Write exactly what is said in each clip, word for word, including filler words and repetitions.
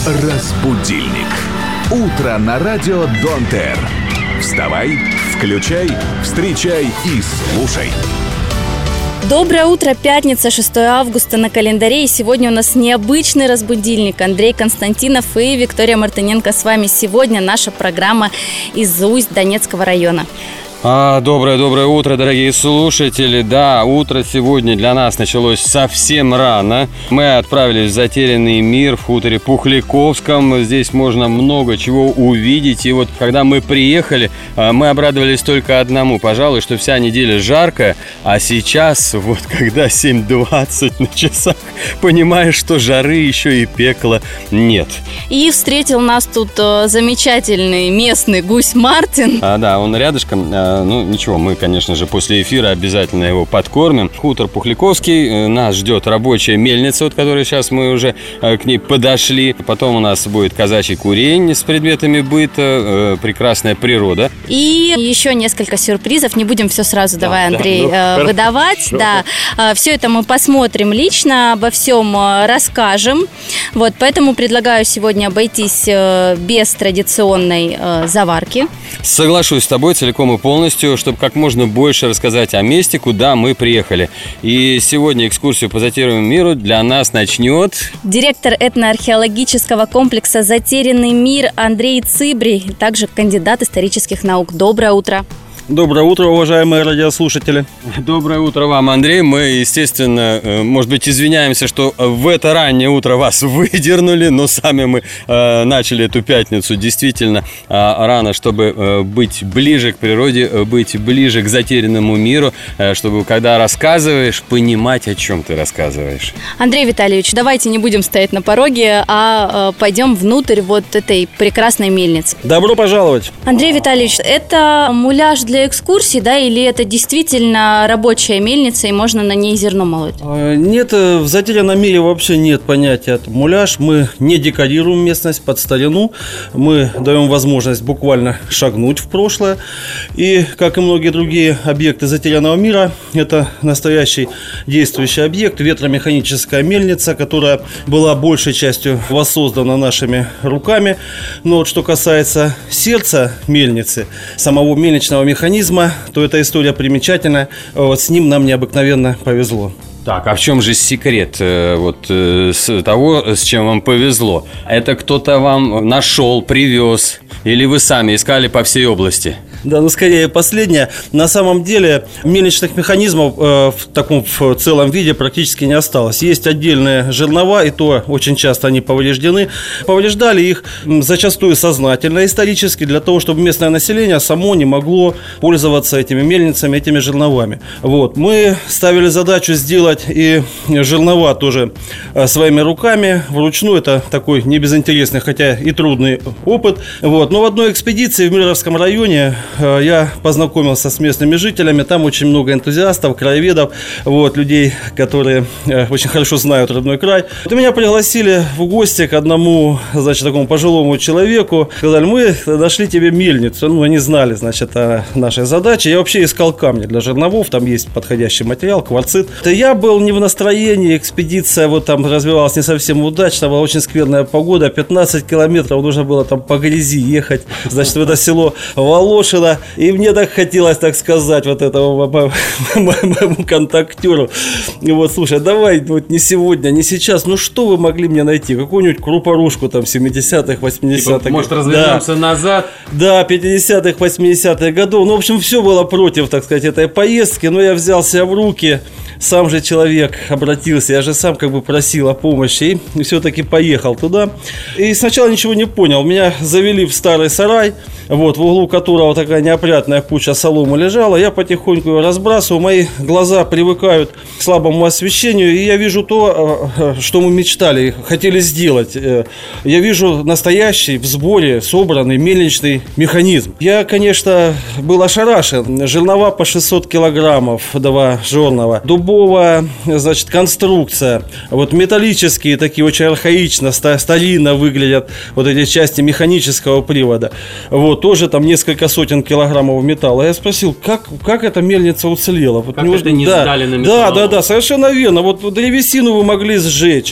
Разбудильник. Утро на радио Дон-Тер. Вставай, включай, встречай и слушай. Доброе утро, пятница, шестое августа на календаре. И сегодня у нас необычный разбудильник. Андрей Константинов и Виктория Мартыненко с вами. Сегодня наша программа из Усть Донецкого района. А, доброе-доброе утро, дорогие слушатели. Да, утро сегодня для нас началось совсем рано. Мы отправились в затерянный мир в хуторе Пухляковском. Здесь можно много чего увидеть. И вот когда мы приехали, мы обрадовались только одному. Пожалуй, что вся неделя жаркая. А сейчас, вот когда семь двадцать на часах, понимаешь, что жары еще и пекла нет. И встретил нас тут замечательный местный гусь Мартин. А, да, он рядышком. Ну, ничего, мы, конечно же, после эфира обязательно его подкормим. Хутор Пухляковский. Нас ждет рабочая мельница, от которой сейчас мы уже к ней подошли. Потом у нас будет казачий курень с предметами быта, прекрасная природа. И еще несколько сюрпризов. Не будем все сразу, да, давай, Андрей, да, ну, выдавать. Да. Все это мы посмотрим лично, обо всем расскажем. Вот, поэтому предлагаю сегодня обойтись без традиционной заварки. Соглашусь с тобой целиком и полностью, чтобы как можно больше рассказать о месте, куда мы приехали. И сегодня экскурсию по затерянному миру для нас начнет директор этноархеологического комплекса «Затерянный мир» Андрей Цыбри, также кандидат исторических наук. Доброе утро. Доброе утро, уважаемые радиослушатели. Доброе утро вам, Андрей. Мы, естественно, может быть, извиняемся, что в это раннее утро вас выдернули, но сами мы э, начали эту пятницу действительно э, рано, чтобы э, быть ближе к природе, быть ближе к затерянному миру, э, чтобы, когда рассказываешь, понимать, о чем ты рассказываешь. Андрей Витальевич, давайте не будем стоять на пороге, а э, пойдем внутрь вот этой прекрасной мельницы. Добро пожаловать. Андрей Витальевич, это муляж для экскурсии, да, или это действительно рабочая мельница и можно на ней зерно молоть? Нет, в затерянном мире вообще нет понятия муляж. Мы не декорируем местность под старину. Мы даем возможность буквально шагнуть в прошлое. И, как и многие другие объекты затерянного мира, это настоящий действующий объект, ветромеханическая мельница, которая была большей частью воссоздана нашими руками. Но вот что касается сердца мельницы, самого мельничного механизма, то эта история примечательная. Вот с ним нам необыкновенно повезло. Так, а в чем же секрет э, вот, э, с того, с чем вам повезло? Это кто-то вам нашел, привез, или вы сами искали по всей области? Да, ну скорее последнее. На самом деле мельничных механизмов э, в таком в целом виде практически не осталось. Есть отдельные жернова, и то очень часто они повреждены. Повреждали их зачастую сознательно, исторически, для того, чтобы местное население само не могло пользоваться этими мельницами, этими жерновами. Вот. Мы ставили задачу сделать и жернова тоже своими руками, вручную. Это такой небезынтересный, хотя и трудный опыт. Вот. Но в одной экспедиции в Миллеровском районе я познакомился с местными жителями. Там очень много энтузиастов, краеведов, вот, людей, которые очень хорошо знают родной край. Вот, меня пригласили в гости к одному, значит, такому пожилому человеку. Сказали: мы нашли тебе мельницу. Ну, они знали, значит, о нашей задаче. Я вообще искал камни для жерновов. Там есть подходящий материал, кварцит. Я был не в настроении. Экспедиция вот там развивалась не совсем удачно. Была очень скверная погода. пятнадцать километров нужно было там по грязи ехать, значит, в это село Волошино. И мне так хотелось, так сказать, вот этого моему контактеру. И вот, слушай, давай вот не сегодня, не сейчас. Ну, что вы могли мне найти? Какую-нибудь крупорушку там семидесятых, восьмидесятых. Типа, может, развернемся да. назад? Да, пятидесятых, восьмидесятых годов. Ну, в общем, все было против, так сказать, этой поездки. Но я взял себя в руки. Сам же человек обратился, я же сам как бы просил о помощи. И все-таки поехал туда. И сначала ничего не понял. Меня завели в старый сарай, вот, в углу которого такая неопрятная куча соломы лежала. Я потихоньку ее разбрасываю. Мои глаза привыкают к слабому освещению. И я вижу то, что мы мечтали, хотели сделать. Я вижу настоящий в сборе собранный мельничный механизм. Я, конечно, был ошарашен. Жернова по шестьсот килограммов, два жернова. Дубовая, значит, конструкция. Вот металлические такие, очень архаично, старинно выглядят вот эти части механического привода. Вот, тоже там несколько сотен сотен килограммов металла. Я спросил, как, как эта мельница уцелела? Вот как не это не да, сдали на металл? Да, да, да, совершенно верно. Вот древесину вы могли сжечь,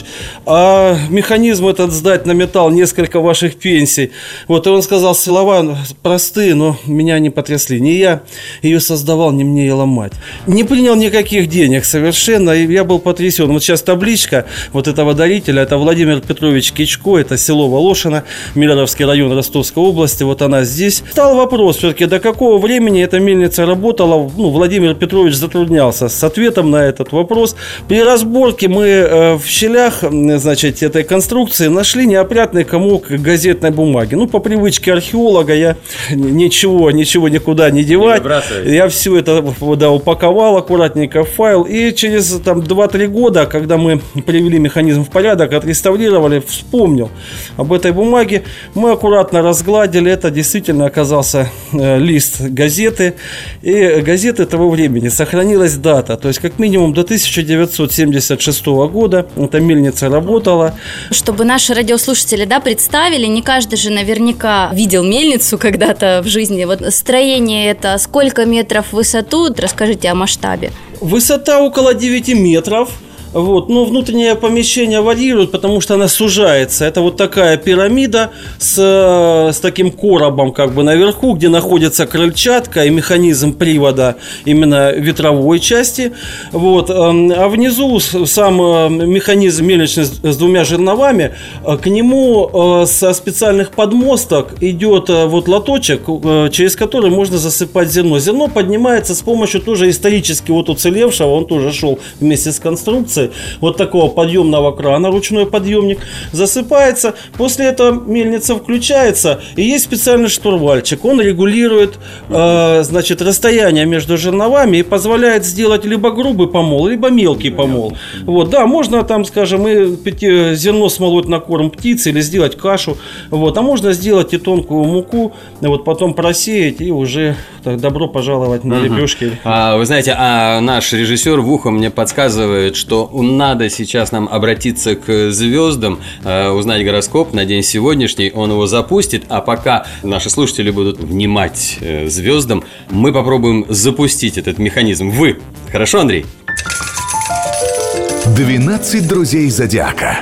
а механизм этот сдать на металл несколько ваших пенсий. Вот, и он сказал слова простые, но меня не потрясли. Не я ее создавал, не мне ее ломать. Не принял никаких денег совершенно, и я был потрясен. Вот сейчас табличка вот этого дарителя, это Владимир Петрович Кичко, это село Волошино, Миллеровский район Ростовской области, вот она здесь. Стал вопрос, все-таки до какого времени эта мельница работала, ну, Владимир Петрович затруднялся с ответом на этот вопрос. При разборке мы э, в щелях, значит, этой конструкции нашли неопрятный комок газетной бумаги. Ну, по привычке археолога я ничего, ничего никуда не девать. Не я все это, да, упаковал аккуратненько в файл, и через там два-три года, когда мы привели механизм в порядок, отреставрировали, вспомнил об этой бумаге. Мы аккуратно разгладили. Это действительно оказался э, лист газеты. И газеты того времени сохранилась дата. То есть, как минимум, до тысяча девятьсот семьдесят шестого года эта мельница работала. Чтобы наши радиослушатели, да, представили, не каждый же наверняка видел мельницу когда-то в жизни. Вот строение это сколько метров в высоту? Расскажите о масштабе. Высота около девяти метров. Вот. Но внутреннее помещение варьирует, потому что она сужается. Это вот такая пирамида с, с таким коробом как бы наверху, где находится крыльчатка и механизм привода именно ветровой части. Вот. А внизу сам механизм мельничный с двумя жерновами. К нему со специальных подмосток идет вот лоточек, через который можно засыпать зерно. Зерно поднимается с помощью тоже исторически вот уцелевшего, он тоже шел вместе с конструкцией, вот такого подъемного крана, ручной подъемник, засыпается. После этого мельница включается, и есть специальный штурвальчик. Он регулирует э, значит, расстояние между жерновами и позволяет сделать либо грубый помол, либо мелкий помол. Вот, да, можно там, скажем, и зерно смолоть на корм птицы или сделать кашу. Вот, а можно сделать и тонкую муку, вот, потом просеять и уже так, добро пожаловать на лепешки. А, вы знаете, а наш режиссер в ухо мне подсказывает, что надо сейчас нам обратиться к звездам, э, узнать гороскоп на день сегодняшний. Он его запустит, а пока наши слушатели будут внимать э, звездам, мы попробуем запустить этот механизм. Вы. Хорошо, Андрей? двенадцать друзей зодиака.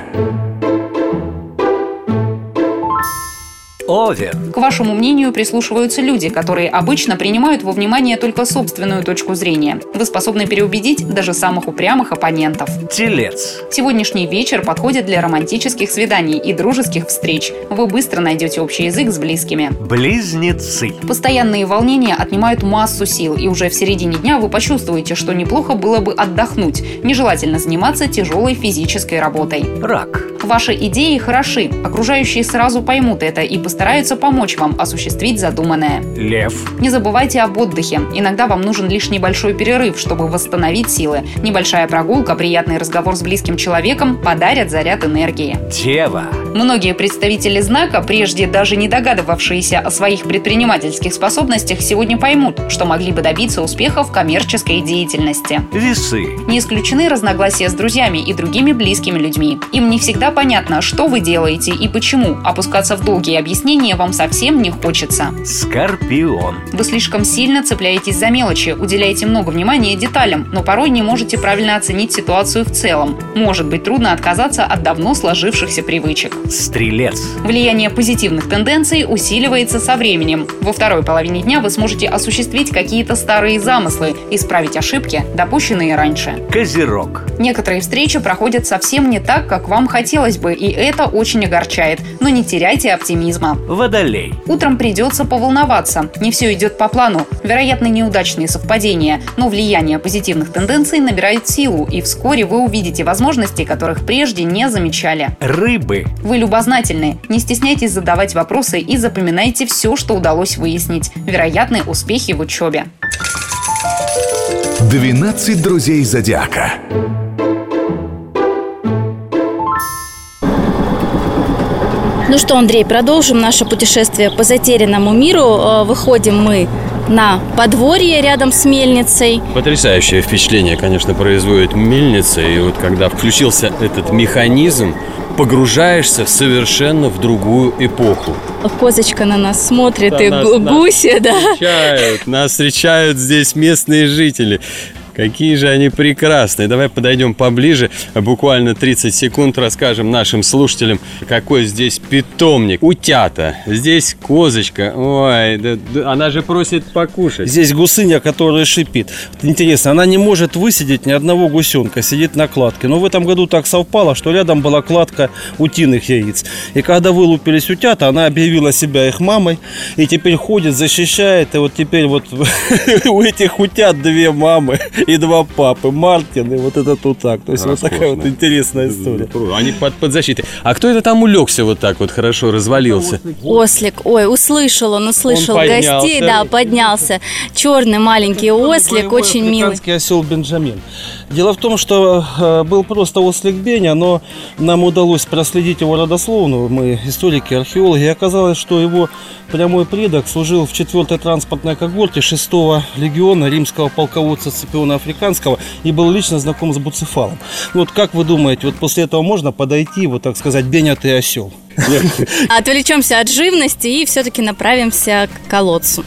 Овен. К вашему мнению прислушиваются люди, которые обычно принимают во внимание только собственную точку зрения. Вы способны переубедить даже самых упрямых оппонентов. Телец. Сегодняшний вечер подходит для романтических свиданий и дружеских встреч. Вы быстро найдете общий язык с близкими. Близнецы. Постоянные волнения отнимают массу сил, и уже в середине дня вы почувствуете, что неплохо было бы отдохнуть. Нежелательно заниматься тяжелой физической работой. Рак. Ваши идеи хороши. Окружающие сразу поймут это и постараются помочь вам осуществить задуманное. Лев. Не забывайте об отдыхе. Иногда вам нужен лишь небольшой перерыв, чтобы восстановить силы. Небольшая прогулка, приятный разговор с близким человеком подарят заряд энергии. Дева. Многие представители знака, прежде даже не догадывавшиеся о своих предпринимательских способностях, сегодня поймут, что могли бы добиться успеха в коммерческой деятельности. Весы. Не исключены разногласия с друзьями и другими близкими людьми. Им не всегда понятно, что вы делаете и почему. Опускаться в долгие объяснения вам совсем не хочется. Скорпион. Вы слишком сильно цепляетесь за мелочи, уделяете много внимания деталям, но порой не можете правильно оценить ситуацию в целом. Может быть трудно отказаться от давно сложившихся привычек. Стрелец. Влияние позитивных тенденций усиливается со временем. Во второй половине дня вы сможете осуществить какие-то старые замыслы, исправить ошибки, допущенные раньше. Козерог. Некоторые встречи проходят совсем не так, как вам хотелось бы, и это очень огорчает, но не теряйте оптимизма. Водолей. Утром придется поволноваться. Не все идет по плану. Вероятно, неудачные совпадения, но влияние позитивных тенденций набирает силу, и вскоре вы увидите возможности, которых прежде не замечали. Рыбы. Вы любознательны. Не стесняйтесь задавать вопросы и запоминайте все, что удалось выяснить. Вероятны успехи в учебе. двенадцать друзей зодиака. Ну что, Андрей, продолжим наше путешествие по затерянному миру. Выходим мы на подворье рядом с мельницей. Потрясающее впечатление, конечно, производит мельница. И вот когда включился этот механизм, погружаешься совершенно в другую эпоху. Козочка на нас смотрит, Да, и нас- гу- нас гуси, да. Встречают, нас встречают здесь местные жители. Какие же они прекрасные. Давай подойдем поближе. Буквально тридцать секунд расскажем нашим слушателям, какой здесь питомник. Утята. Здесь козочка. Ой, да- да, она же просит покушать. Здесь гусыня, которая шипит. Вот интересно, она не может высидеть ни одного гусенка, сидит на кладке. Но в этом году так совпало, что рядом была кладка утиных яиц. И когда вылупились утята, она объявила себя их мамой. И теперь ходит, защищает. И вот теперь вот у этих утят две мамы и два папы. Мартин и вот этот вот так. То есть вот такая вот интересная история. Они под, под защитой. А кто это там улегся вот так вот хорошо, развалился? Ослик, ой, услышал он, услышал Он поднялся. гостей, да, поднялся. Черный маленький ослик, очень милый. Африканский осел Бенджамин. Дело в том, что э, был просто ослик Беня, но нам удалось проследить его родословную. Мы историки, археологи. И оказалось, что его прямой предок служил в четвёртой транспортной когорте шестого легиона римского полководца Сципиона Африканского и был лично знаком с Буцефалом. Вот как вы думаете, вот после этого можно подойти, вот так сказать, Беня, ты осел? Отвлечемся от живности и все-таки направимся к колодцу.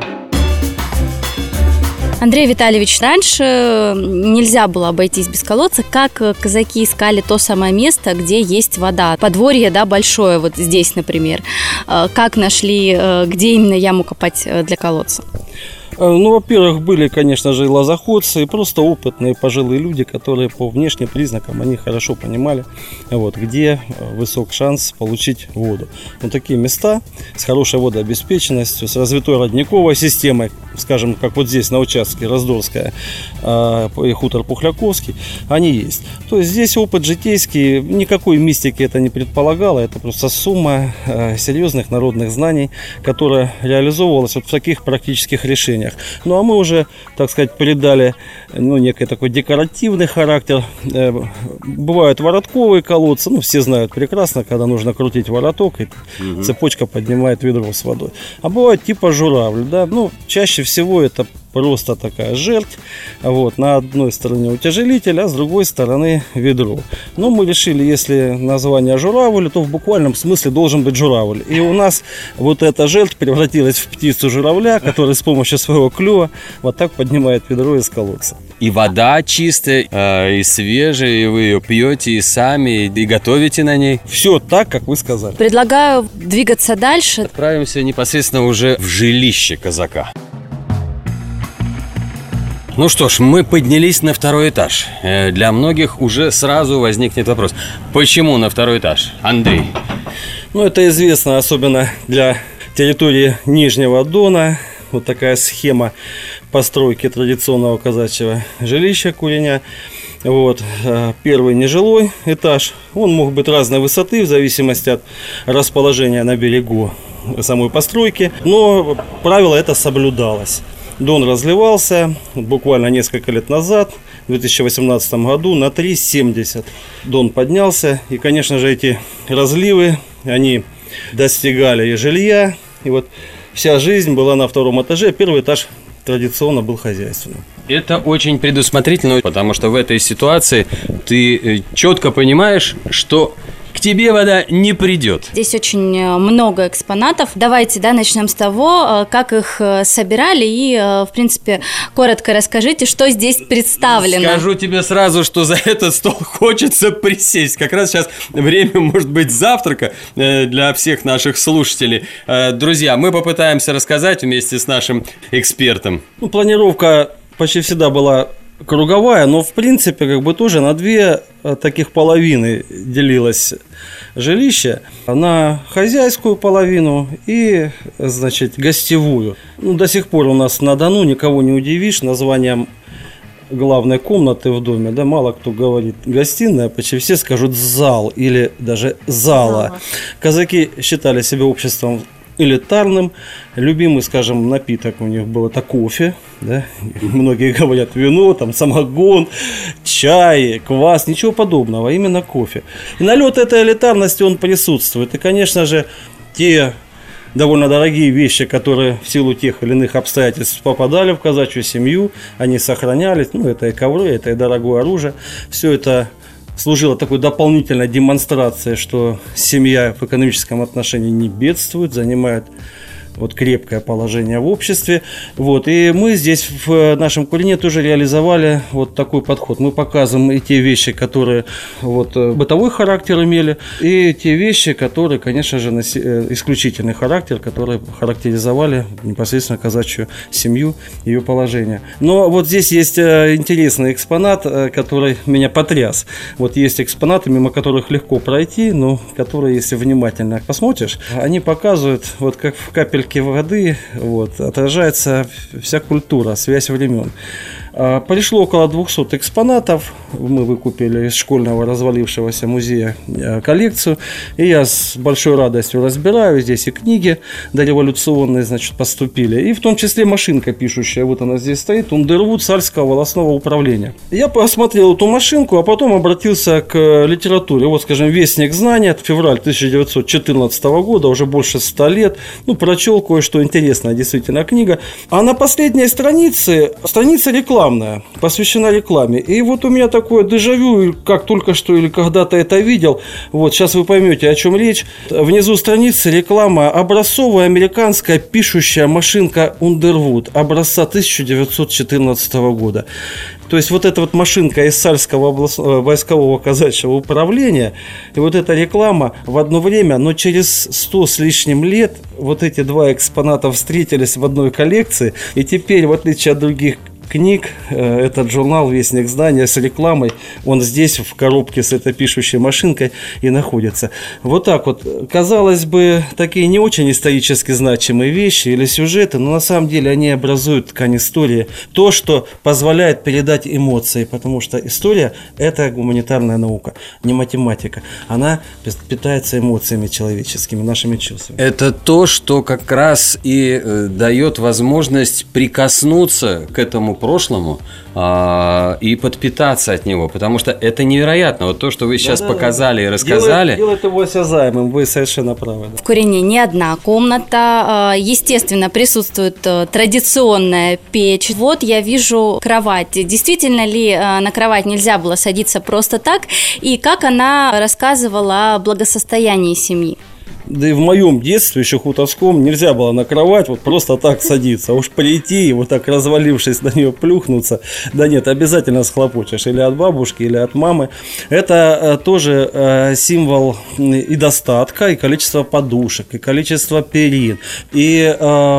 Андрей Витальевич, раньше нельзя было обойтись без колодца. Как казаки искали то самое место, где есть вода? Подворье, да, большое, вот здесь, например. Как нашли, где именно яму копать для колодца? Ну, во-первых, были, конечно же, и лозоходцы, и просто опытные пожилые люди, которые по внешним признакам, они хорошо понимали, вот, где высок шанс получить воду. Вот такие места с хорошей водообеспеченностью, с развитой родниковой системой, скажем, как вот здесь на участке Раздорская и хутор Пухляковский, они есть. То есть здесь опыт житейский, никакой мистики это не предполагало, это просто сумма серьезных народных знаний, которая реализовывалась вот в таких практических решениях. Ну а мы уже, так сказать, придали, ну, некий такой декоративный характер. Бывают воротковые колодцы, ну, все знают прекрасно, когда нужно крутить вороток, и угу. цепочка поднимает ведро с водой. А бывают типа журавль, да, ну, чаще всего это просто такая жерть, вот, на одной стороне утяжелитель, а с другой стороны ведро. Но мы решили, если название журавль, то в буквальном смысле должен быть журавль. И у нас вот эта жерть превратилась в птицу журавля, которая с помощью своего клюва вот так поднимает ведро из колодца. И вода чистая, э, и свежая, и вы ее пьете и сами, и готовите на ней. Все так, как вы сказали. Предлагаю двигаться дальше. Отправимся непосредственно уже в жилище казака. Ну что ж, мы поднялись на второй этаж. Для многих уже сразу возникнет вопрос: почему на второй этаж, Андрей? Ну, это известно, особенно для территории Нижнего Дона. Вот такая схема постройки традиционного казачьего жилища Куреня. Вот. Первый нежилой этаж. Он мог быть разной высоты в зависимости от расположения на берегу самой постройки. Но правило это соблюдалось. Дон разливался буквально несколько лет назад, в две тысячи восемнадцатом году, на три семьдесят. Дон поднялся, и, конечно же, эти разливы, они достигали и жилья. И вот вся жизнь была на втором этаже, первый этаж традиционно был хозяйственным. Это очень предусмотрительно, потому что в этой ситуации ты четко понимаешь, что к тебе вода не придет. Здесь очень много экспонатов. Давайте, да, начнем с того, как их собирали. И, в принципе, коротко расскажите, что здесь представлено. Скажу тебе сразу, что за этот стол хочется присесть. Как раз сейчас время, может быть, завтрака для всех наших слушателей. Друзья, мы попытаемся рассказать вместе с нашим экспертом. Ну, планировка почти всегда была круговая, но в принципе как бы тоже на две таких половины делилось жилище. На хозяйскую половину и, значит, гостевую. Ну, до сих пор у нас на Дону никого не удивишь названием главной комнаты в доме, да, мало кто говорит гостиная, почти все скажут зал или даже зала. Зала. Казаки считали себя обществом элитарным. Любимый, скажем, напиток у них был это кофе, да? Многие говорят вино, там самогон, чай, квас, ничего подобного, именно кофе. И налет этой элитарности он присутствует. И, конечно же, те довольно дорогие вещи, которые в силу тех или иных обстоятельств попадали в казачью семью, они сохранялись. Ну, это и ковры, это и дорогое оружие. Все это служила такой дополнительной демонстрацией, что семья в экономическом отношении не бедствует, занимает вот крепкое положение в обществе. Вот. И мы здесь в нашем курение тоже реализовали вот такой подход. Мы показываем и те вещи, которые вот, бытовой характер имели, и те вещи, которые, конечно же, исключительный характер, которые характеризовали непосредственно казачью семью, ее положение. Но вот здесь есть интересный экспонат, который меня потряс. Вот есть экспонаты, мимо которых легко пройти, но которые, если внимательно посмотришь, они показывают, вот как в капельке воды вот, отражается вся культура, связь времен. Пришло около двухсот экспонатов. Мы выкупили из школьного развалившегося музея коллекцию. И я с большой радостью разбираю. Здесь и книги дореволюционные, значит, поступили. И в том числе машинка пишущая. Вот она здесь стоит. Ундервуд Сальского волостного управления. Я посмотрел эту машинку, а потом обратился к литературе. Вот, скажем, «Вестник знания», февраль тысяча девятьсот четырнадцатого года, уже больше ста лет. Ну, прочел кое-что интересное, действительно, книга. А на последней странице, страница рекламы, посвящена рекламе. И вот у меня такое дежавю, как только что или когда-то это видел. Вот, сейчас вы поймете, о чем речь. Внизу страницы реклама: образцовая американская пишущая машинка Ундервуд образца тысяча девятьсот четырнадцатого года. То есть вот эта вот машинка из Сальского областного войскового казачьего управления, и вот эта реклама в одно время, но через сто с лишним лет вот эти два экспоната встретились в одной коллекции, и теперь, в отличие от других книг, этот журнал «Вестник знания» с рекламой, он здесь в коробке с этой пишущей машинкой и находится. Вот так вот, казалось бы, такие не очень исторически значимые вещи или сюжеты, но на самом деле они образуют ткань истории, то, что позволяет передать эмоции, потому что история – это гуманитарная наука, не математика. Она питается эмоциями человеческими, нашими чувствами. Это то, что как раз и э, дает возможность прикоснуться к этому прошлому а, и подпитаться от него, потому что это невероятно. Вот то, что вы сейчас да, показали да. и рассказали. Делает, делает его осязаемым, вы совершенно правы. В курении не одна комната. Естественно, присутствует традиционная печь. Вот я вижу кровать. Действительно ли на кровать нельзя было садиться просто так? И как она рассказывала о благосостоянии семьи? Да и в моем детстве, еще хуторском, нельзя было на кровать вот просто так садиться. А уж прийти и вот так, развалившись на нее, плюхнуться. Да нет, обязательно схлопочешь или от бабушки, или от мамы. Это тоже э, символ и достатка, и количества подушек, и количества перин, и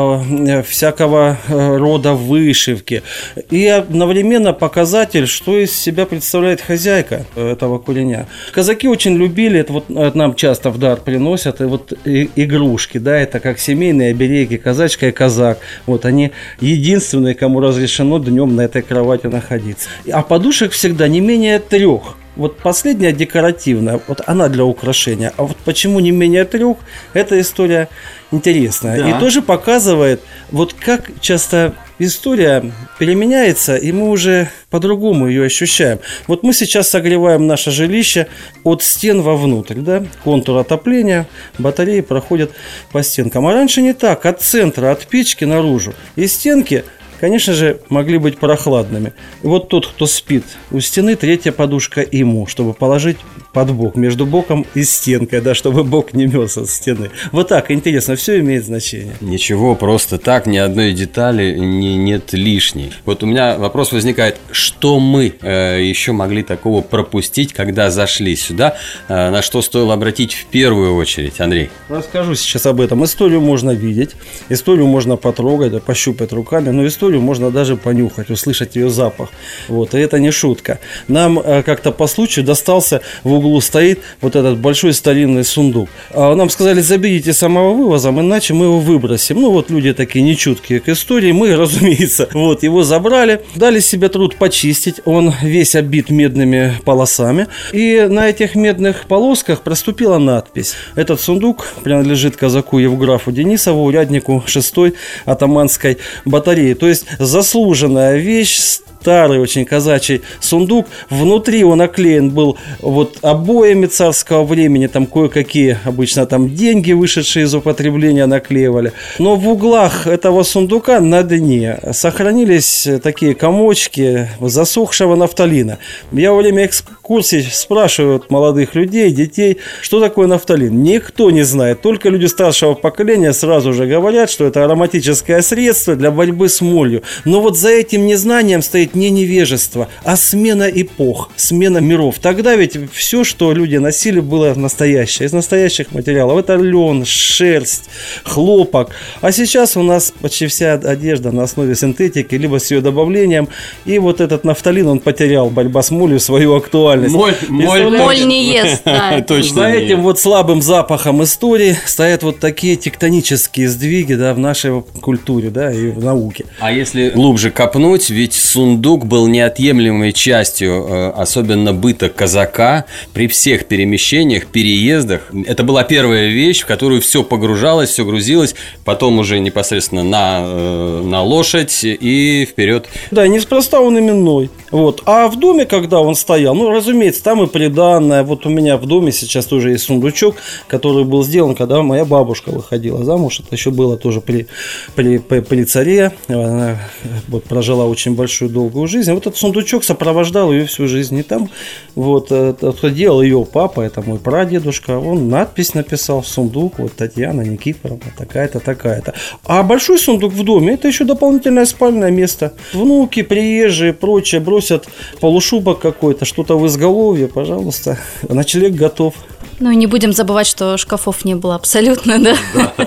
э, всякого рода вышивки. И одновременно показатель, что из себя представляет хозяйка этого курения. Казаки очень любили, это вот нам часто в дар приносят, и вот игрушки, да, это как семейные обереги, казачка и казак. Вот они единственные, кому разрешено днем на этой кровати находиться. А подушек всегда не менее трех. Вот последняя декоративная, вот она для украшения. А вот почему не менее трех, эта история интересная. Да. И тоже показывает, вот как часто история переменяется, и мы уже по-другому ее ощущаем. Вот мы сейчас согреваем наше жилище от стен вовнутрь, да? Контур отопления, батареи проходят по стенкам. А раньше не так, от центра, от печки наружу. И стенки, конечно же, могли быть прохладными. И вот тот, кто спит у стены, третья подушка ему, чтобы положить под бок, между боком и стенкой, да, чтобы бок не мёс от стены. Вот так, интересно, все имеет значение. Ничего, просто так, ни одной детали не, нет лишней. Вот у меня вопрос возникает, что мы э, еще могли такого пропустить, когда зашли сюда, э, на что стоило обратить в первую очередь, Андрей? Расскажу сейчас об этом. Историю можно видеть, историю можно потрогать, пощупать руками, но историю можно даже понюхать, услышать ее запах. Вот, и это не шутка. Нам э, как-то по случаю достался, в углу стоит вот этот большой старинный сундук. А нам сказали, заберите самовывозом, иначе мы его выбросим. Ну вот люди такие нечуткие к истории, мы, разумеется, вот его забрали, дали себе труд почистить, он весь оббит медными полосами, и на этих медных полосках проступила надпись. Этот сундук принадлежит казаку Евграфу Денисову, уряднику шестой атаманской батареи. То есть заслуженная вещь, старый очень казачий сундук. Внутри он оклеен был вот обоями царского времени, там кое-какие обычно там деньги, вышедшие из употребления, наклеивали. Но в углах этого сундука на дне сохранились такие комочки засохшего нафталина. Я во время экскурсий спрашиваю молодых людей, детей, что такое нафталин. Никто не знает, только люди старшего поколения сразу же говорят, что это ароматическое средство для борьбы с молью. Но вот за этим незнанием стоит не невежество, а смена эпох, смена миров. Тогда ведь все, что люди носили, было настоящее, из настоящих материалов. Это лен, шерсть, хлопок. А сейчас у нас почти вся одежда на основе синтетики, либо с ее добавлением. И вот этот нафталин, он потерял, борьба с молью, свою актуальность. Моль, моль, моль не ест, да. Точно. За этим вот слабым запахом истории стоят вот такие тектонические сдвиги, да, в нашей культуре, да, и в науке. А если глубже копнуть, ведь сундук был неотъемлемой частью, особенно быта казака, при всех перемещениях, переездах. Это была первая вещь, в которую все погружалось, все грузилось, потом уже непосредственно на, на лошадь и вперед. Да, неспроста он именной. Вот. А в доме, когда он стоял, ну, разумеется, там и приданное. Вот у меня в доме сейчас тоже есть сундучок, который был сделан, когда моя бабушка выходила замуж. Это еще было тоже при, при, при, при царе. Она вот, прожила очень большую долгую жизнь. Вот этот сундучок сопровождал ее всю жизнь. И там вот это делал ее папа, это мой прадедушка. Он надпись написал: сундук, вот Татьяна Никифоровна, такая-то, такая-то. А большой сундук в доме — это еще дополнительное спальное место. Внуки, приезжие, прочее бросят полушубок какой-то, что-то в изголовье, пожалуйста, ночлег готов. Ну и не будем забывать, что шкафов не было абсолютно, да?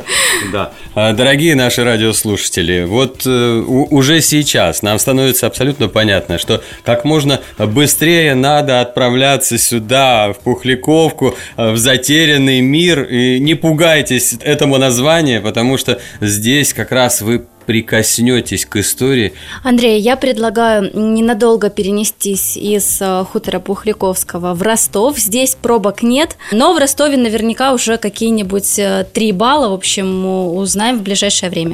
Да, да. Дорогие наши радиослушатели, вот э, уже сейчас нам становится абсолютно понятно, что как можно быстрее надо отправляться сюда, в Пухляковку, в затерянный мир. И не пугайтесь этому названию, потому что здесь как раз вы прикоснетесь к истории. Андрей, я предлагаю ненадолго перенестись из хутора Пухляковского в Ростов. Здесь пробок нет, но в Ростове наверняка уже какие-нибудь три балла, в общем, узнаем в ближайшее время.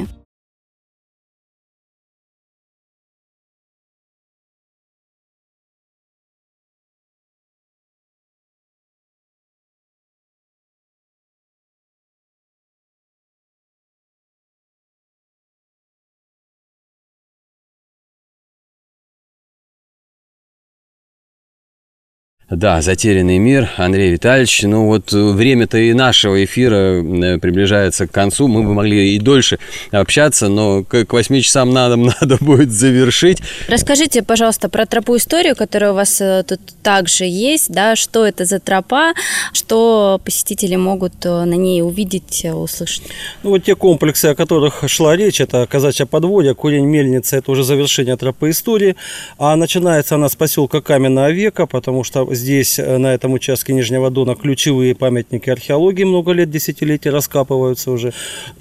Да, затерянный мир, Андрей Витальевич. Ну вот время-то и нашего эфира приближается к концу. Мы бы могли и дольше общаться, но к восьми часам надо, надо будет завершить. Расскажите, пожалуйста, про тропу-историю, которая у вас тут также есть, да, что это за тропа, что посетители могут на ней увидеть, услышать? Ну, вот те комплексы, о которых шла речь, это Казачье подворье, Курень, Мельница, это уже завершение тропы истории. А начинается она с поселка Каменного века, потому что здесь, на этом участке Нижнего Дона, ключевые памятники археологии много лет, десятилетия раскапываются уже.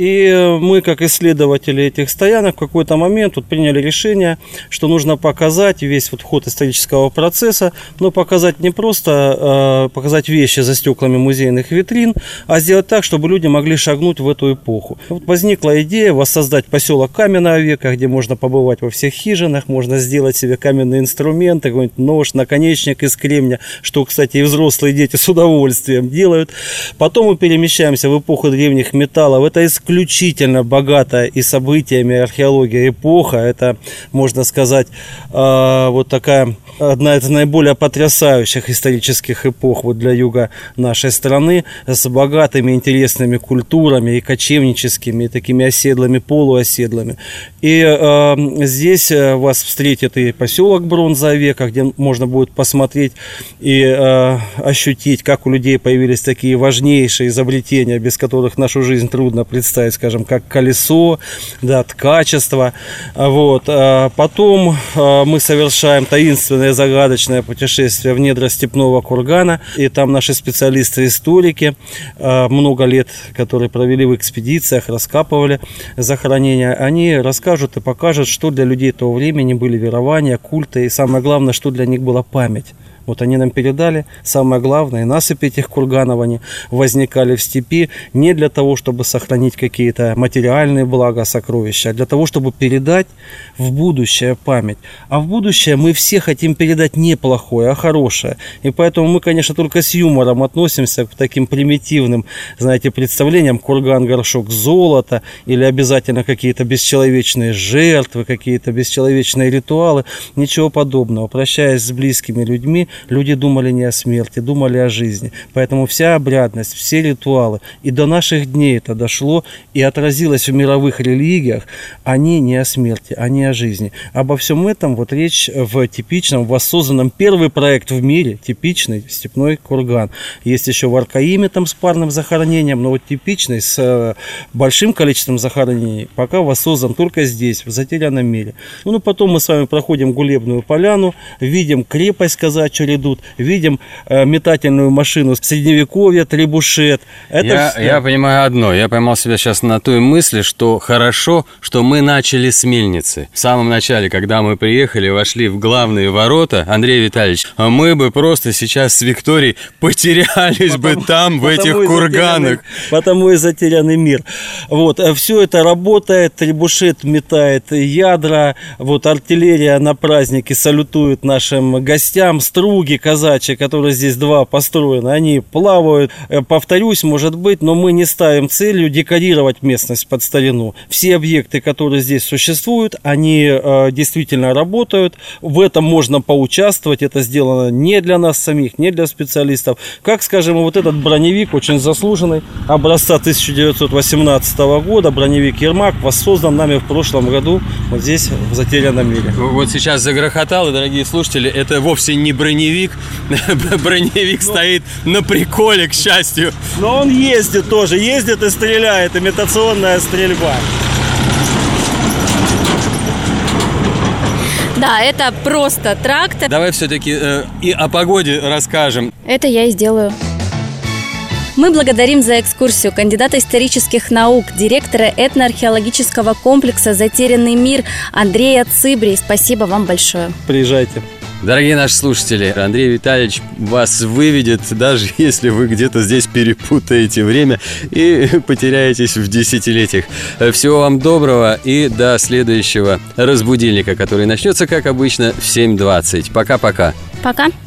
И мы, как исследователи этих стоянок, в какой-то момент вот приняли решение, что нужно показать весь вот ход исторического процесса, но показать не просто э, показать вещи за стеклами музейных витрин, а сделать так, чтобы люди могли шагнуть в эту эпоху. Вот возникла идея воссоздать поселок Каменного века, где можно побывать во всех хижинах, можно сделать себе каменные инструменты, какой-нибудь нож, наконечник из кремня, что, кстати, и взрослые дети с удовольствием делают. Потом мы перемещаемся в эпоху древних металлов. Это исключительно богатая и событиями археология эпоха. Это, можно сказать, вот такая одна из наиболее потрясающих исторических эпох вот для юга нашей страны, с богатыми интересными культурами и кочевническими, и такими оседлыми, полуоседлыми. И э, здесь вас встретит и поселок Бронзового века, где можно будет посмотреть и э, ощутить, как у людей появились такие важнейшие изобретения, без которых нашу жизнь трудно представить, скажем, как колесо, да, ткачество. Вот. А потом э, мы совершаем таинственное, загадочное путешествие в недра степного кургана, и там наши специалисты-историки, э, много лет, которые провели в экспедициях, раскапывали захоронения, они расскажут и покажут, что для людей того времени были верования, культы, и самое главное, что для них была память. Вот они нам передали, самое главное, насыпи этих курганов, они возникали в степи не для того, чтобы сохранить какие-то материальные блага, сокровища, а для того, чтобы передать в будущее память. А в будущее мы все хотим передать не плохое, а хорошее. И поэтому мы, конечно, только с юмором относимся к таким примитивным, знаете, представлениям: курган, горшок, золото, или обязательно какие-то бесчеловечные жертвы, какие-то бесчеловечные ритуалы. Ничего подобного. Прощаясь с близкими людьми, люди думали не о смерти, думали о жизни. Поэтому вся обрядность, все ритуалы, и до наших дней это дошло и отразилось в мировых религиях, они не о смерти, они о жизни. Обо всем этом вот речь в типичном, воссозданном, первый проект в мире, типичный степной курган. Есть еще в Аркаиме там с парным захоронением, но вот типичный с большим количеством захоронений пока воссоздан только здесь, в затерянном мире. Ну, потом мы с вами проходим Гулебную поляну, видим крепость казачью редут, видим э, метательную машину средневековья, требушет. Это я, все... я понимаю одно, я поймал себя сейчас на той мысли, что хорошо, что мы начали с мельницы. В самом начале, когда мы приехали, вошли в главные ворота, Андрей Витальевич, мы бы просто сейчас с Викторией потерялись потому, бы там, в этих курганах. Потому и затерянный мир. Вот, все это работает, требушет метает ядра, вот, артиллерия на празднике салютует нашим гостям, струги казачьи, которые здесь два построены, они плавают. Повторюсь, может быть, но мы не ставим целью декорировать местность под старину. Все объекты, которые здесь существуют, они э, действительно работают. В этом можно поучаствовать. Это сделано не для нас самих, не для специалистов. Как, скажем, вот этот броневик, очень заслуженный, образца тысяча девятьсот восемнадцатого года, броневик «Ермак», воссоздан нами в прошлом году вот здесь, в затерянном мире. Вот сейчас загрохотало, дорогие слушатели, это вовсе не броневик. Броневик но... стоит на приколе, к счастью. Но он ездит тоже, ездит и стреляет, имитационная стрельба. Да, это просто трактор. Давай все-таки э, и о погоде расскажем. Это я и сделаю. Мы благодарим за экскурсию кандидата исторических наук, директора этноархеологического комплекса «Затерянный мир» Андрея Цыбри. Спасибо вам большое. Приезжайте. Дорогие наши слушатели, Андрей Витальевич вас выведет, даже если вы где-то здесь перепутаете время и потеряетесь в десятилетиях. Всего вам доброго и до следующего разбудильника, который начнется, как обычно, в семь двадцать. Пока-пока. Пока.